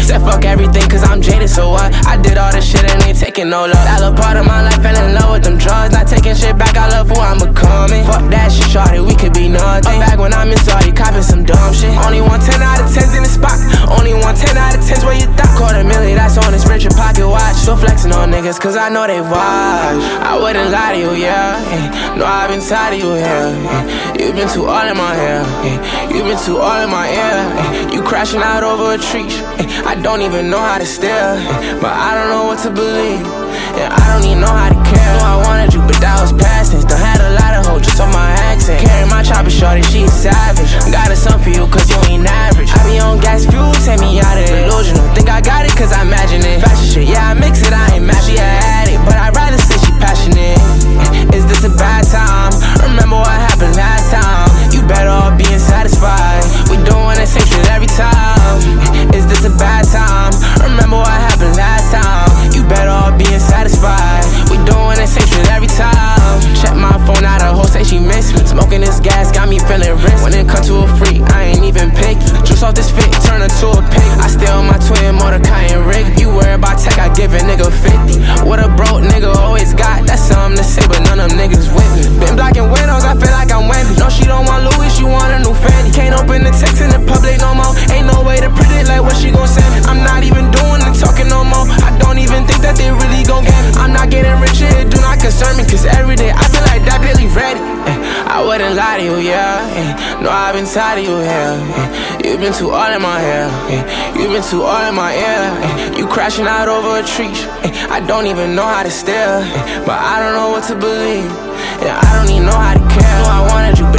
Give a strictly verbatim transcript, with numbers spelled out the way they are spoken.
Said fuck everything cause I'm jaded, so what? I did all this shit and ain't taking no love. That little part of my life fell in love with them drugs. Not taking shit back, I love who I'm becoming. Fuck that shit, shorty, we could be nothing. I'm back when I'm in Saudi, copping some dumb shit. Only one ten out of tens in the spot. Only one ten out of tens where you thought. Quarter million, that's on this Richard pocket watch. Still flexing on niggas cause I know they watch. I wouldn't lie to you, yeah. Ay, no, I've been tired of you here. Ay, you've been too all in my hair. Ay, you've been too all in my ear. Ay, you crashing out over a tree. Ay, I don't even know how to steer. Ay, but I don't know what to believe. Yeah, I don't even know how to care. No, I wanted you, but that was past tense. Done had a lot of hoes just on my accent. Carry my chopper, shorty, she is savage. Got a son for you, cause you ain't average. I be on gas fuel, take me out of delusional. Think I got it, cause I imagine it. Fashion shit, yeah, I mix it, I ain't mad. She a addict, but I'd rather say she passionate. Is this a bad time? Remember what happened last time. You better off being satisfied. We doing the same shit every time. Is this a bad time? Remember what happened last time. You better off being satisfied. We doing the same shit every time. Check my phone out, a hoe say she miss me. Smoking this gas got me feeling rich. When it come to a freak, I ain't even picky. Juice off this fit, turn her to a pig. I stay on my twin Mordecai and Rick. You worry about tech, I give a nigga fifty. What a broke nigga always got. That's something to say, but none of them niggas with me. Been blocking windows, I feel like I'm Wemby. No, she don't want Louis, she want a new Fendi. Can't open the text in the public no more. Ain't no way to predict like what she gon' send me. I'm not even doing the talking no more. I don't even think that they really gon' get me. I'm not getting richer, it do not concern me. Cause every day I feel like that Billy ready. I wouldn't lie to you, yeah. No, I've been tired of you here. You've been too all in my hair. You've been too all in my ear. You crashing out over a tree. I don't even know how to steer. But I don't know what to believe. Yeah, I don't even know how to care. No, I wanted you,